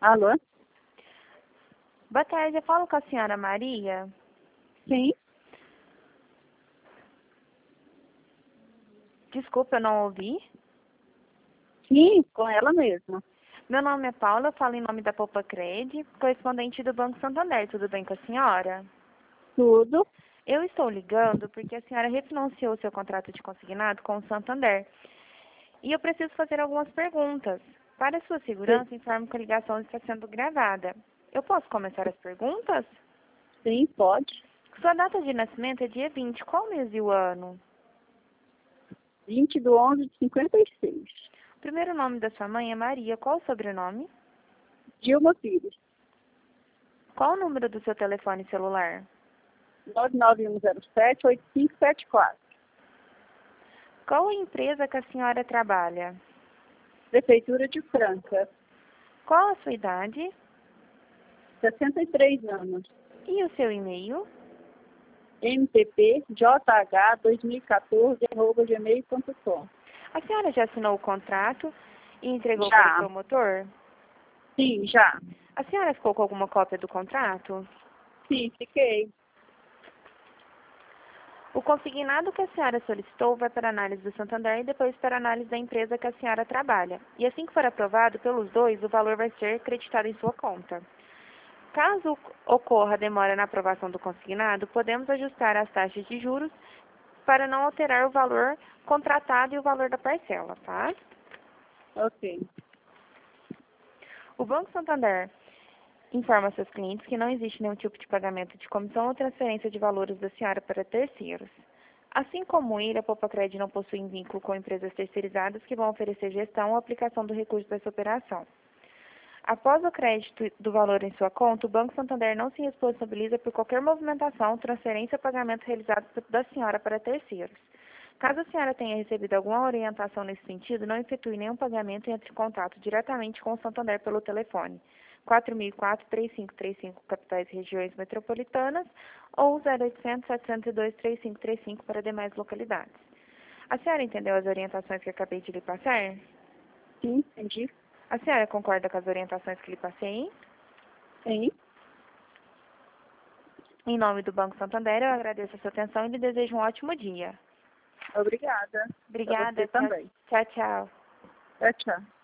Alô? Boa tarde, eu falo com a senhora Maria. Sim. Desculpa, eu não ouvi. Sim, com ela mesma. Meu nome é Paula, eu falo em nome da Poupa Cred, correspondente do Banco Santander. Tudo bem com a senhora? Tudo. Eu estou ligando porque a senhora refinanciou o seu contrato de consignado com o Santander. E eu preciso fazer algumas perguntas. Para sua Sim, segurança, informo que a ligação está sendo gravada. Eu posso começar as perguntas? sim, pode. Sua data de nascimento é dia 20. Qual mês e o ano? 20/11/56. O primeiro nome da sua mãe é Maria. Qual o sobrenome? Dilma Pires. Qual o número do seu telefone celular? 99107-8574. Qual a empresa que a senhora trabalha? Prefeitura de Franca. Qual a sua idade? 63 anos. E o seu e-mail? mppjh2014@gmail.com. A senhora já assinou o contrato e entregou para o Já. promotor? Sim, já. A senhora ficou com alguma cópia do contrato? Sim, fiquei. O consignado que a senhora solicitou vai para análise do Santander e depois para análise da empresa que a senhora trabalha. E assim que for aprovado pelos dois, o valor vai ser creditado em sua conta. Caso ocorra demora na aprovação do consignado, podemos ajustar as taxas de juros para não alterar o valor contratado e o valor da parcela, tá? Ok. O Banco Santander informa a seus clientes que não existe nenhum tipo de pagamento de comissão ou transferência de valores da senhora para terceiros. Assim como ele, a Poupa-Cred não possui vínculo com empresas terceirizadas que vão oferecer gestão ou aplicação do recurso dessa operação. Após o crédito do valor em sua conta, o Banco Santander não se responsabiliza por qualquer movimentação, transferência ou pagamento realizado da senhora para terceiros. Caso a senhora tenha recebido alguma orientação nesse sentido, não efetue nenhum pagamento e entre em contato diretamente com o Santander pelo telefone 4004-3535, capitais e regiões metropolitanas, ou 0800-702-3535 para demais localidades. A senhora entendeu as orientações que acabei de lhe passar? Sim, entendi. A senhora concorda com as orientações que lhe passei? Sim. Em nome do Banco Santander, eu agradeço a sua atenção e lhe desejo um ótimo dia. Obrigada. Para você Obrigada. Tchau, também. tchau. Tchau. Tchau, tchau.